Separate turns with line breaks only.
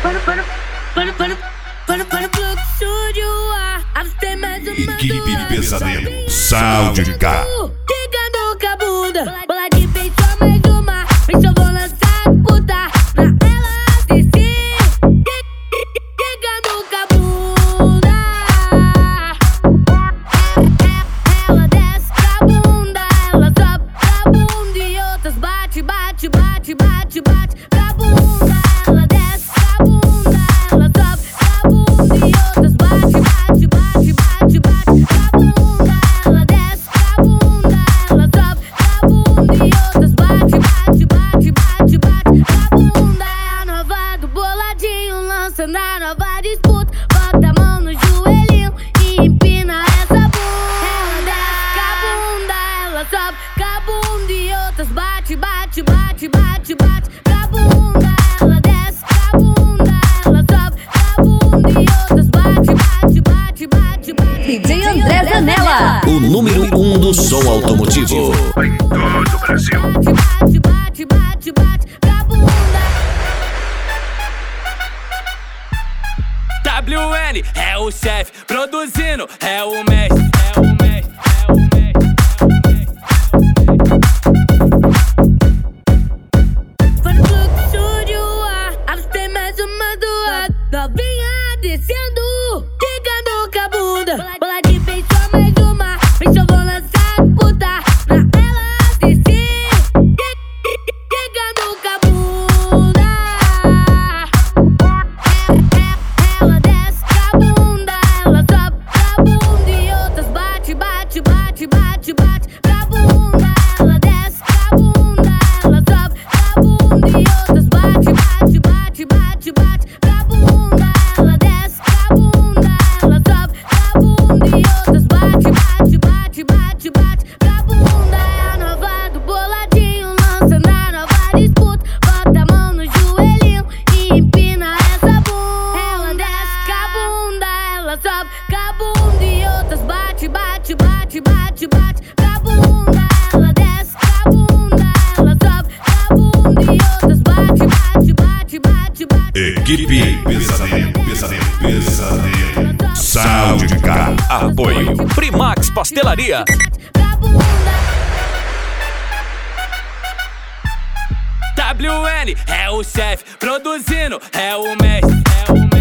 Equipe Pesadelo, Sound K.
Ficando com a bunda, bola de peito, só mais uma. Vem só vou lançar puta pra ela assistir. Ficando com a bunda. Ela desce com a bunda, ela sobe com a bunda e outras bate, bate, bate, bate, bate com a bunda. Ela desce com a bunda, ela sobe com a bunda e outras bate, bate, bate, bate, bate com a bunda. Ela desce com a bunda, ela sobe com a bunda e outras bate, bate, bate, bate, bate com a bunda. É a nova do boladinho, lança na nova disputa. Bota a mão no joelhinho e empina essa bunda. Ela desce com a bunda, ela sobe com a bunda e outras bate, bate, bate, bate, bate com a bunda. Ela desce com a bunda, ela sobe com a bunda e outras bate, bate, bate, bate, bate.
DJ André Zanella,
O número 1 do som automotivo.
Em todo o Brasil.
Bate, bate, bate, bate com a bunda.
WN é o chefe, produzindo é o mestre, é o mestre, é o mestre.
Foi no Clube Estúdio A, avistei mais uma do novinha descendo, ficando com a bunda. Bola de peito, só mais uma. Vem só vou lançar puta pra ela assistir. Ficando com a bunda. Ela desce com a bunda, ela sobe com a bunda e outras bate, bate, bate, bate, bate com a bunda. Ela desce com a bunda, ela sobe com a bunda e outras bate, bate, bate, bate, bate com a bunda. Ela desce com a bunda, ela sobe com a bunda e outras bate, bate, bate, bate, bate com a bunda. É a nova do boladinho, lança na nova disputa. Bota a mão no joelhinho e empina essa bunda. Ela desce com a bunda, ela sobe com a bunda e outras bate, bate, bate, bate, bate com a bunda. Ela desce com a bunda, ela sobe com a bunda e outras bate, bate, bate, bate, bate.
Equipe Pesadelo, Pesadelo, Pesadelo, Sound K.
Apoio Primax Pastelaria.
WN é o chefe, produzindo é o mestre, é o mestre.